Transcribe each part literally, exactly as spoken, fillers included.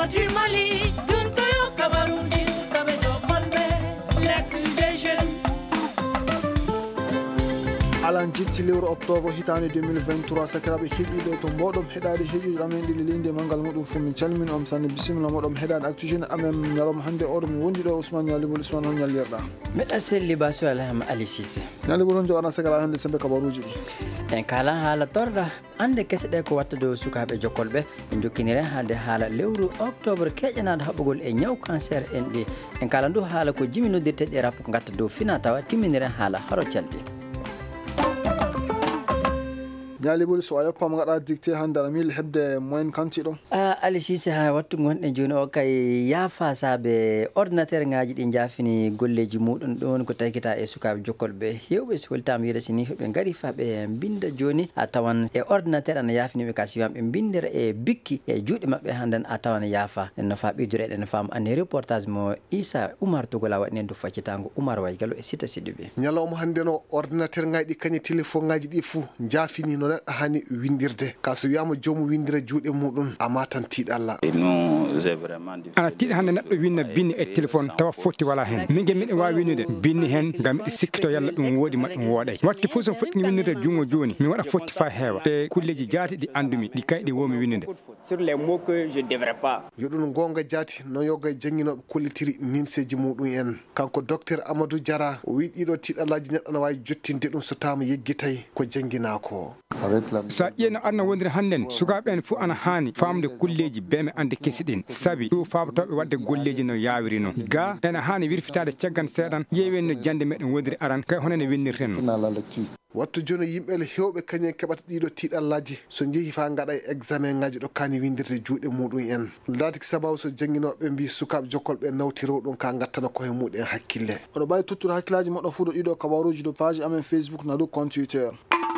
du Mali, Duntoyo Kabarundi Sukabe Jokolbe, l'actu des jeunes. alan jitti lewru octobre hitande deux mille vingt-trois sakiraɓe heeɗiɗo to mboɗom heɗade heeƴuji amen ɗi linde mangal muɗum fu min calmini on sanne bisimilla moɗom heɗade actujine amen ñalawma hannde oɗo mi wondi ɗo Ousmane Ñalibol Ousmane on ñallirɗa meɗa selli basu alham Ali Cissé Ñalibol on jogoɗa sagala hannde sembe kabaruji ɗi en kala haala torɗa ande kese ɗe ko watta dow sukaɓe jokkolɓe en jokkinire haalde haala lewru octobre keƴƴanade haɓɓugol e ñaw cancer en ɗi en kala ndu haala ko jimi noddirteɗi e rappo ko gatta dow fina tawa timminire haala haro calɗi. Ñalibol so a yoppama gaɗa dicté hannde aɗa miili heɓde moyen kantiɗo Ali Cissé ha wattu gonɗen joni o kay yaafa saabe ordinateur ngaji ɗi jaafini golleji muɗum ɗon ko taykita e sukaɓe jokkolɓe hewɓe so holtama wiide sini ɓe gaari fa ɓe binda joni a tawan e ordinateur ana yaafiniɓe ka siwam ɓe bindira e bikki e juuɗe mabɓe hannden a tawan yaafa nenno fa ɓiydore eɗen faama anne reportage mo Issa Oumar Togola waɗi nen do faccitango Oumar Waygallo e sita Sidibé ñalawma hannde no ordinateur ngaji ɗi kañi téléphone ngaji ɗi fou jaafini no neɗɗo hani windirde ka so wiyama jomum windira juuɗe muɗum a matan tiiɗalla ana tiiɗa hannde neɗɗo winna binni e téléphone tawa fotti wala hen min ge miɗen wawi winnude binni hen ngam miɗe sikkito yalla ɗum woodi ma ɗum wooɗay watti fof so foɗɗini winnirde jungo joni mi waɗa fotti fa heewa e kulleji jaati ɗi andumi ɗi kay ɗi womi winnude yoɗum gonga jaati no yoga jangguinoɓe kollitiri nimseji muɗum en kanko docteur Amadou Diara o wi ɗiɗo tiiɗallaji neɗɗo ne wawi jottinde ɗum so tama yeggitay ko janggina ko sa ƴeeno arno wondiri hannden sukaɓe en fof ana hani famde kulleji beme ande kesi ɗin saabi ɗum fabatoɓe wadde golleji no yawiri noon ga ene hani wirfitade caggan seeɗan ƴeewen no jande meɗen wondiri aran kay hono ne winnirten no wattu joni yimɓele hewɓe kañen keɓata ɗiɗo tiiɗallaji so jeehi fa gaɗa e examen ngaji ɗo kani windirde juuɗe muɗum en laatiki sababu so jangguinoɓe mbi sukaɓe jokkolɓe nawtiro ɗum ka gattana koye muɗum hakkille oɗo ɓawi tuttude hakkillaji moɗo fuu ɗo ɗiɗo kabaruji do page amen Facebook na ɗo compte Twitter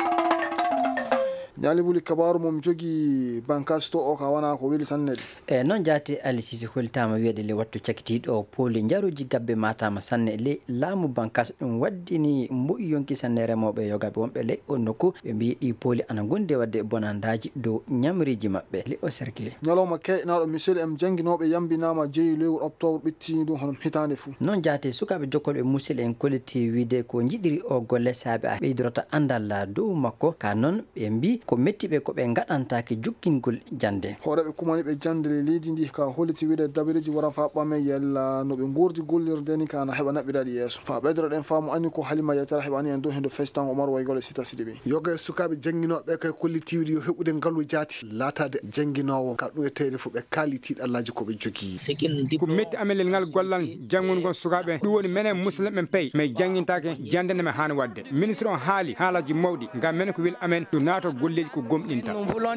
Ñalibuli kabaru mum jogi bankas to o ka wana ko weli sanne e non jaati Ali Cissé holtama wiide le wattu cakitiɗo poli jaruji gabbe matama sanne le laamu bankas ɗum waddini mboyi yonki sanne remoɓe yogaɓe wonɓe le o nokku ɓe mbi ɗi poli ana gonde wadde bonandaji dow ñamriji mabɓe le o cercle ñalawma keƴnaɗo Michel M janguinoɓe yambinama jeeyi lewru octobre ɓittini ɗum hono hitande fou non jaati sukaɓe jokkolɓe musil en kolliti wiide ko jiɗiri o golle saabe a ɓeydorota andal dow makko ka noon ɓe mbi ko mettiɓe ko ɓe gaɗantake jukkingol jande horeɓe kumani ɓe jandere leydi ndi ka holliti wiide dabiriji wara fa ɓame yalla no ɓe gurdi gollirdeni kana heɓa naɓɓiraɗi yeeso fa ɓeydoro ɗen faamu anni ko halima yetara heɓani en dow hen do festan Oumar Waygol e sita Sidibé yoga e sukaɓe jangguinoɓe kay kolliti wiide yo heɓude ngaalu jaati laatade jangguinowo ka ɗum e tawde fo ɓe kaali tiiɗallaji koɓe jogui ko metti amelel ngal gollal janngungol sukaɓe ɗum woni menen musidɓe men pay mais janguintake jandene men hani wadde ministre on haali haalaji mawɗi ngam men ko wil amen ɗum naato golleji ko gomɗinta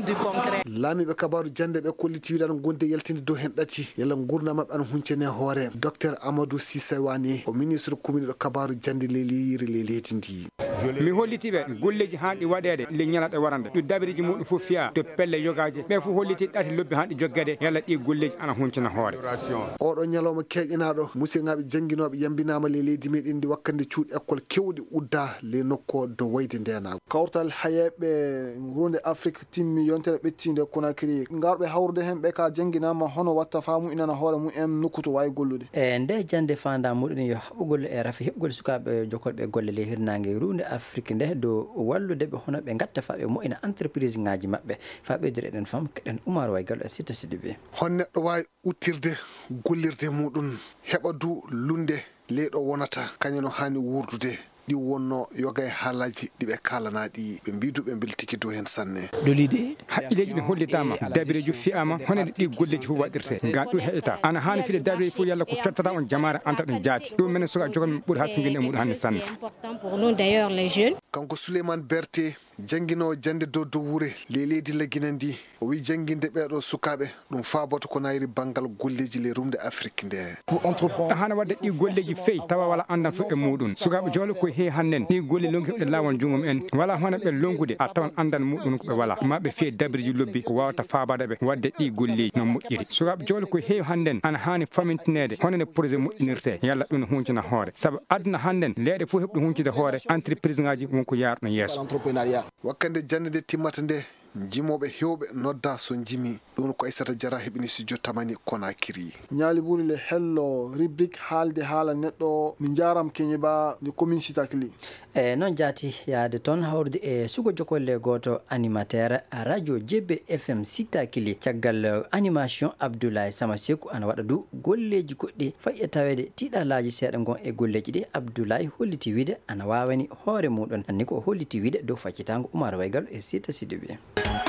laamiɓe kabaru jande ɓe kolliti wiide ana gonde yaltinde dow hen ɗati yalla gurna mabɓe ana huncene hoore docteur Amadou Cissé wani o ministre commune ɗo kabaru jande leliyiri le leydi ndi mi hollitiɓe golleji hanɗi waɗede le ñalaɗe warande ɗo dabiriji muɗum fof fiya to pelle yogaji ɓe fof holliti ɗati lobbi hanɗi joggede yalla ɗi golleji ana huncana hoore oɗo ñalawma keƴƴinaɗo musidɗaɓe jangguinoɓe yambinama le leydi meɗen ndi wakkande cuuɗi école kewɗi udda le nokko do wayde ndenago kawtal hayeɓe hunde Afrique timmi yontere ɓettinde Conakry ngarɓe hawrude hen ɓe ka jangguinama hono watta faamu inana hoore mum en nokku to wawi gollude e nde jande fanda muɗum yo haɓugol e rafi heɓgol sukaɓe jokkolɓe golle le hirnangue runde Afrique nde dow wallude ɓe hono ɓe gatta fa ɓe moƴƴina entreprise ngaji mabɓe fa ɓeydiri eɗen fam keɗen Oumar Waygallo e sita Sidibé hon neɗɗo wawi uttirde gollirde muɗum heɓa du lunde leyɗo wonata kañum hani wurdude ɗi wonno yoga e haalaji ɗiɓe kalanaɗi ɓe mbiduɓe beltiki dow hen sanne dolide haqqileji ɗi hollitama dabireji fiyama honede ɗi golleji fof waɗirte ngam ɗum heƴata ana hani fiɗe dabireji fof yalla ko cottata on jamare anta ɗum jaati ɗum minen suka jogomi ɓuuri hasindinde e muɗum hannde sanne kanko Souleymane Berté janguinowo jande dow dow wuure le leydi Laguina ndi o wi janguinde ɓeɗo sukaɓe ɗum faaboto ko nayri banggal golleji le rumde Afrique nde hana wadde ɗi golleji feyi tawa wala andan fof e muɗum sukaɓe jole koye he hannen ɗi golle longi heɓde lawol jungum en wala hono ɓe longude a tawan andan muɗum ko ɓe wala maɓe fiye dabiriji lobbi ko wawata faabadeɓe wadde ɗi golleji no moƴƴiri sukaɓe jole koye heewi hannen ana hani famintinede honone projet moƴƴinirte yalla ɗum no huncina hoore saabu aduna hannen leyɗe fof heɓɗo huncude hoore entreprise ngaji wonko yarno yeeso wakkande jande nde timmata nde jimoɓe hewɓe nodda so jimi ɗum ko Aissata Diarra heɓini studio tamani Conakry. ñaali ɓuri le hello rubrique haalde haala neɗɗo mi jaram keñe ba de commune Sitakili. e noon jaati yaade toon hawrude e sugo jokolle goto animateur radio J B F M Sitakili caggal animation Abdoulaye Samasekou ana waɗa du golleji goɗɗi fayi e tawede tiiɗalaji seeɗa gon e golleji ɗi Abdoulaye holliti wiide ana wawani hoore muɗum anni ko holliti wiide dow faccitango Oumar Waygal e Sita Sidibé.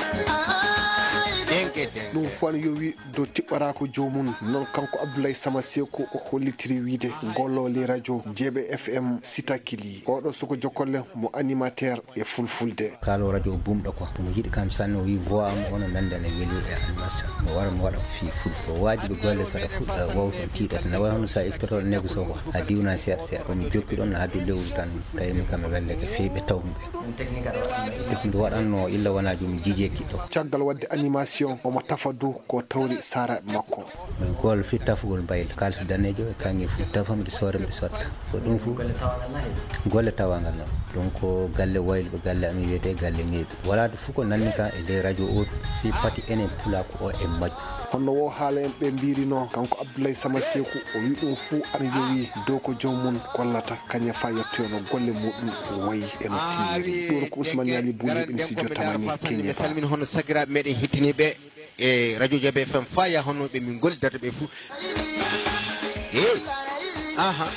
ɗum fof ne yowi dow tiɓɓara ko jomum noon kanko Abdoulaye Samasekou o hollitiri wiide gollole radio J B F M Sitakili oɗo suko jokolle mo animateur e fulfulde kalo radio bumɗo ko mo yiɗi kam sanne o wi voix am ono nandane weli e animation mo wara mo waɗa fi fulfo wajiɓe golle saɗa fuɗɗa wawto tiiɗata ne wayi hono sa ektoto négo so ko a diwna seeɗa seeɗa komi jokki ɗon no hadde lewru tan tawimi kam e welle ko feeɓe tawɓe technique waɗanno illa wona joni jiije kiɗɗo caggal wadde animation omo tafa dow ko tawri saraɓe makko min gol fi tafugol bayla kalsi danejo e kangi fu tafamde soore mbiɗa sotta ko ɗum fu golle tawangal noon donc galle waylo galle ami wiyete galle ngeeɓi wala de fof ko nanni ka e nder radio o fi pati enen pulako o e majju honno wo haala en ɓe mbirino kanko Abdoulaye Samasekou o wi ɗum fuu ana yowi dow ko joomum gollata kañe fa yettoyono golle muɗum wayi eno tinniri ɗum ko Ousmane Yali Bouli ɓen studio tamani Kenya salmin hono sagiraɓe meɗen hettiniɓe e radio J B F M faya hono ɓe min gollidata ɓe fuu e aha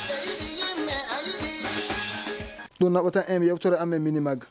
ɗum naɓata en yewtore amen minimag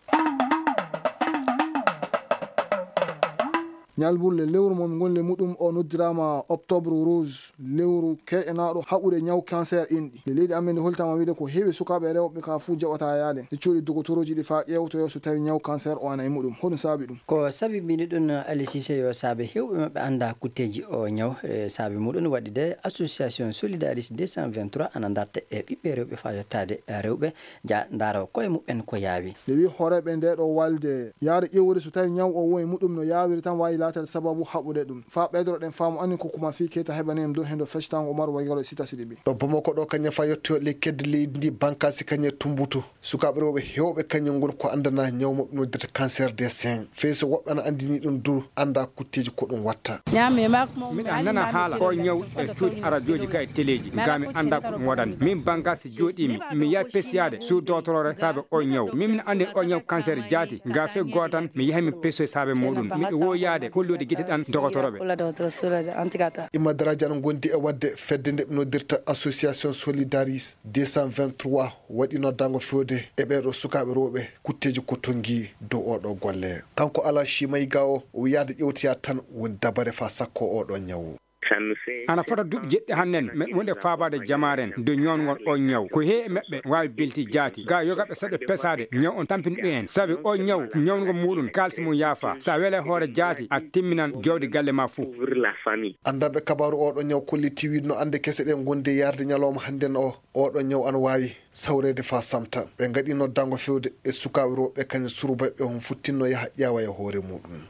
ñalburle lewru mon gonle muɗum o noddirama octobre rouge lewru keƴanaɗo haɓude ñaw cancer inɗi le leydi amen nde holtama wiide ko heewi sukaɓe rewɓe ka fuu jaɓata yaade e cuuɗi dogotoroji ɗi fa ƴewtoyo so tawi ñaw cancer o ana e muɗum hono saabi ɗum ko sabibini ɗum Ali Cissé yo saabe hewɓe mabɓe anda kutteji o ñaw e saabi muɗum waɗi de association solidaris deux cent vingt-trois ana darta e ɓiɓɓe rewɓe fa yettade rewɓe ja daro koye muɓɓen ko yaawi le wi horeɓe nde ɗo walde yaade ƴewude so tawi ñaw o woni muɗum no yawiri tan wawi latal sababu haɓude ɗum fa ɓeydoroɗen faamu anni ko kuma fi keta heɓani em dow hen do fectango Oumar Waygalo Sita Sidibé ɗo Bamako ɗo kañum fa yettoyo le kedde leydi ndi bankasi kañum tumbuto sukaɓe rewɓe hewɓe kañum ngoni ko andana ñawmaɓe noddata cancer des seins fey so woɓɓe ana andini ɗum du anda kutteji ko ɗum watta miɗa nana haala ko ñaw e cuuɗi radioji ka e téléji gami anda ko ɗum waɗani min bankasi jooɗimi mi yaha pesiyade sous doctorore saabe o ñaw min andi o ñaw cancer jaati ga fe gotan mi yaha mi peso e saabe muɗum miɗo wo yaade hollude guite ɗan doctoroɓe Imma Daraji ana gondi e wadde fedde nde ɓe noddirta association solidaris deux cent vingt-trois waɗi noddango fewde e ɓeɗo sukaɓe rewɓe kutteji ko tongi dow oɗo golle kanko Ala Chimayga o o wiyaade ƴewtoya tan woni dabare fa sakko oɗo ñawu ana fota duuɓi jeɗɗi hannen meɗe wonde fabade jamaren de ñawngol o ñaw ko he meɓɓe wawi belti jaati ga yogaɓe saɗe pesade ñaw on tampini ɗum en saabi o ñaw ñawgo muɗum kalsi mum yaafa sa weele hoore jaati a timminan jawdi galle ma fou andaɓe kabaru oɗo ñaw kolliti wiide no ande kese ɗe gonde yarde ñalawma hannden o oɗo ñaw ana wawi sawrede fa samta ɓe gaɗi noddango fewde e sukaɓe rewɓe kañum surubaɓe on futtinno yaaha ƴeewa e hoore muɗum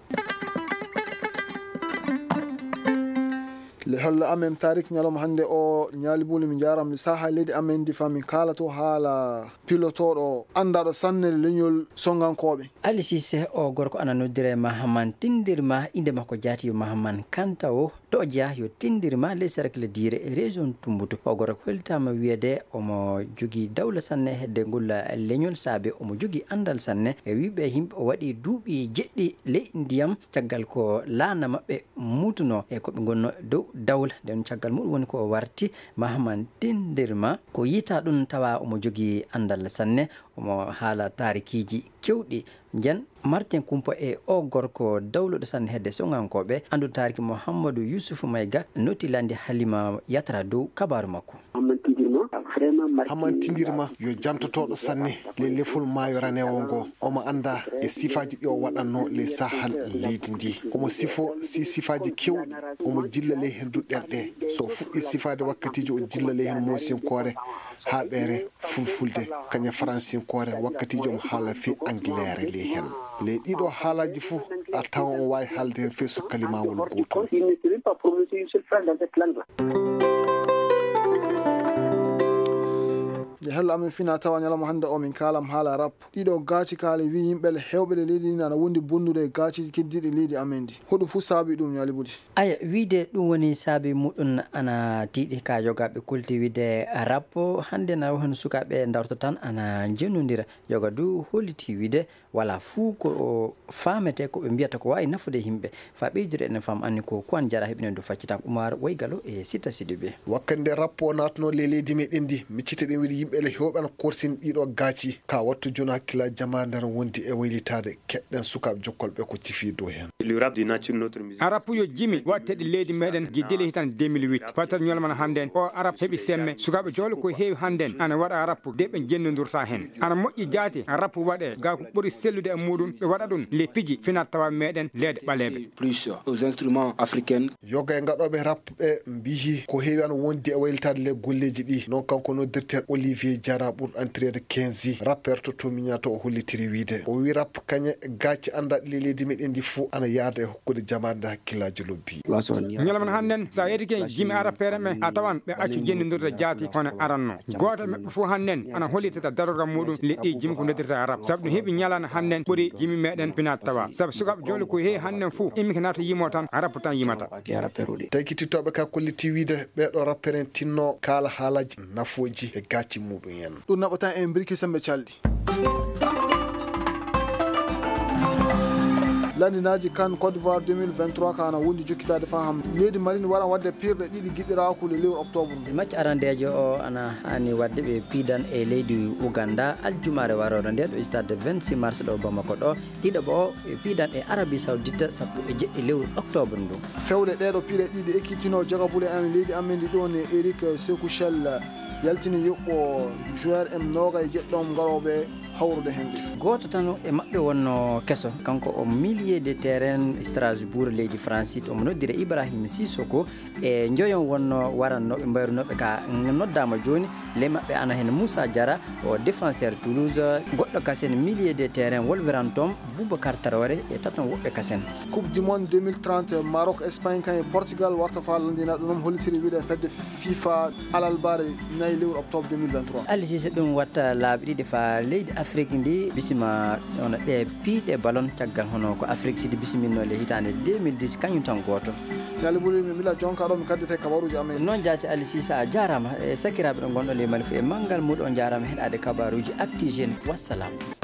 le holla amen tarik ñalawma hande o ñaalibuli mi jaram saha leydi amen ndi fami kala to haala pilotoɗo andaɗo sanne leñol songankoɓe Ali Cissé o gorko ana noddire Mahaman tindirma inde makko jaati yo Mahaman Kanta o to jeeya yo tindirma les cercle dire e région Tumbutu o gorko hollitama wiyede omo jogui dawla sanne hedde ngol leñol saabe omo jogui andal sanne e wiɓe yimɓe o waɗi duuɓi jeɗɗi ley ndiyam caggal ko laana mabɓe mutuno e koɓe gonno dow dawla nden caggal muɗum woni ko warti Mahaman tindirma ko yita ɗum tawa omo jogui andal sanne omo haala tarikiji kewɗi jen Martin Kumpa e o gorko dawluɗo sanne hedde songankoɓe andu tariki Mouhamadou Youssouf Mayga notilande Halima Yatra dow kabaru makko hammantidirma yo jantotoɗo sanne le lefol maayo ranewo ngo omo anda e sifaji ɗi o waɗanno le sahal leydi ndi omo sifo si sifaji kewɗi omo jilla ley hen duɗɗerɗe so fuɗɗi sifade wakkatiji o jilla ley hen mosinkore ha ɓeere fulfulde kaña francinkore wakkatiji omo haala fe anglaire ley hen ley ɗiɗo haalaji fou a tawa on wawi haalde hen fe so kalimawol gotol e hello amen fina tawa nyalamo hande o min kalam haala rap ɗiɗo gaci kaali wi yimɓe hewɓe le leydi nana wondi bonnude gaci keddiɗi leydi amen di hoɗum fu saabi ɗum Yali Budi? aya wiide ɗum woni saabi muɗum ana tiiɗi ka yogaɓe kulti wiide rap hande na won sukaɓe darto tan ana jennodira yoga du holliti wiide wala fuu ko famete ko ɓe mbiyata ko wawi nafude yimɓe fa ɓeydire enen fam anni ko kuwan jara heɓinen du faccitam Oumar Woygalo e Sita Sidibé. wakkande rap o natno le leydi meɗen di miccite ɗen wiide yimɓe le hewɓe ana korsin ɗiɗo gaci ka wattu joni hakkilla jama nder wondi e waylitade keɗɗen sukaɓe jokkolɓe ko cifi dow hen. le rap du nature notre musique arab yo jimi watteɗe leydi meɗen guiddele hitande deux mille huit fatat ñolman handen o arab heeɓi semme sukaɓe jole ko heewi handen ana waɗa rap de ɓe jennodurta hen ana moƴƴi jaati rap waɗe ga ko ɓuuri sellude e muɗum ɓe waɗa ɗum les piji finat tawa meɗen leede ɓaleɓe plus aux instruments africains. yoga e gaɗoɓe rap ɓe mbihi ko heewi ana wondi e waylitade le golleji ɗi non kanko noddirten Olivier Diarra ɓurɗo entrede quinze rappeur to tomiñato o hollitiri wiide o wi rap kañe gacci andaɗe le leydi meɗen ndi fou ana yaada e hokkude jamade hakkillaji lobbi ñalaman hannden sa yettike jimi arapere me a tawan ɓe accu jennidorde jaati hono aranno goto maɓɓe fof hannden ana hollitata darogal muɗum leɗɗi jimi ko noddirta rap saabu ɗum heeɓi ñalana hannden ɓuuri jimi meɗen finat tawa saabu sukaɓe jole ko heewi hannden fou immi ko nata yimo tan rap tan yimata tawi kittitoɓe ka kolliti wiide ɓeɗo rappeur en tinno kaala haalaji nafoji e gacci muɗum hen ɗum naɓatan en birki sembe calɗi landinaji kan Côte d'Ivoire deux mille vingt-trois kana wondi jokkitade faham leydi Mali waɗa wadde pirɗe ɗiɗi giɗɗiraku le lewru octobre match arandejo o ana hani wadde ɓe piidan e leydi Ouganda aljumare warore nde ɗo stade vingt-six mars ɗo Bamako ɗo ɗiɗo o piidan e Arabie Saoudite sappo e jeɗɗi lewru octobre ndu fewde ɗeɗo piiɗe ɗiɗi ekkitino jogabule en leydi amen ndi ɗon e Eric Sekouchel yaltini yoɓɓo joueur em noga e jeɗɗom garoɓe hawrude hende goto tan e mabɓe wonno kesso kanko o milier de terrain Strasbourg leydi France omo noddire Ibrahima Sissoko e joyon wonno warannoɓe mbayrunoɓe ka noddama joni le mabɓe ana hen Moussa Diarra o défenseur Toulouse goɗɗo kasen milier de terrain Wolverhampton Boubacar Traoré e taton woɓɓe kasen coupe du monde deux mille trente Maroc Espagne kan e Portugal warta fallandina ɗum noon hollitiri wiide fedde FIFA alalbare nayi lewru octobre deux mille vingt-trois Ali Cissé ɗum watta laabi ɗiɗi fa leydi Afrique ndi bisima ono ɗe piiɗe ballon caggal hono ko Afrique sidi bisimino le hitande deux mille dix kañum tan goto Yali Budi mi mila jonka ɗo mi kaddete kabaruji amen noon jaati Ali Cissé a jarama e sakiraɓe ɗo gonɗo le Mali fu e manggal muɗo jarama heɗade kabaruji Actu Jeunes wassalam.